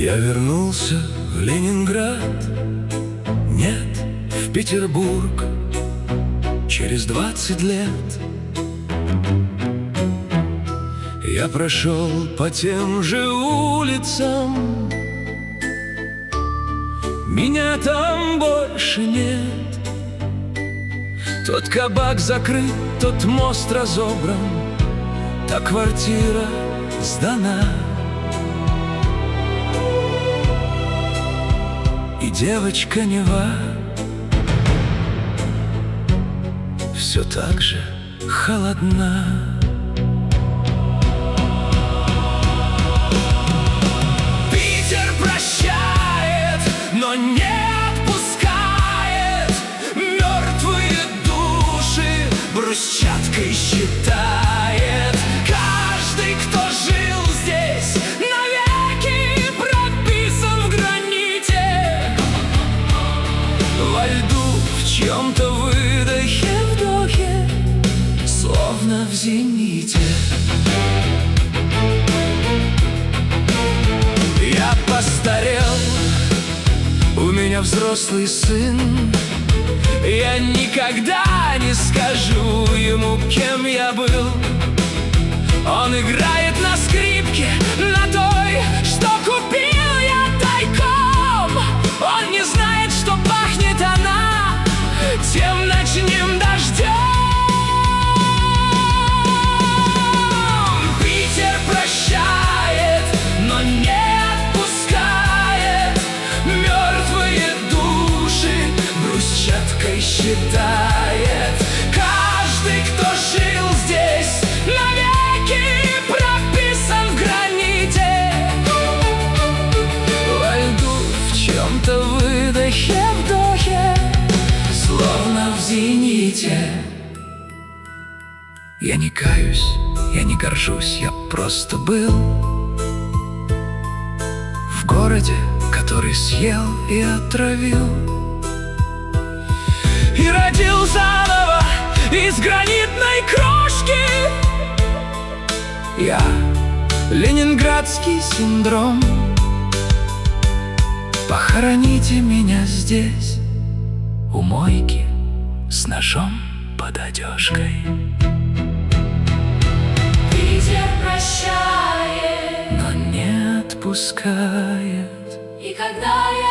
Я вернулся в Ленинград, нет, в Петербург, через 20 лет. Я прошел по тем же улицам, меня там больше нет. Тот кабак закрыт, тот мост разобран, та квартира сдана. И девочка Нева все так же холодна. Питер прощает, но не отпускает. Мертвые души брусчаткой считает. Каждый, кто жил здесь, навеки прописан в граните. Во льду, в чьем-то выдохе, вдохе, словно в зените. Я постарел, у меня взрослый сын. Я никогда не скажу ему, кем я был. Он играет на скрипке, на той, что купил я тайком. Он не знает, что пахнет она тем ночным дождем. Питер прощает, но не отпускает. Мертвые души брусчаткой считает. Каждый, кто жил здесь, навеки прописан в граните. Во льду, в чем-то выдохе, вдохе, словно в зените. Я не каюсь, я не горжусь, я просто был в городе, который съел и отравил. И родил заново из гранитной крошки. Я ленинградский синдром. Похороните меня здесь, у мойки, с ножом под одежкой. Питер прощает, но не отпускает. и когда я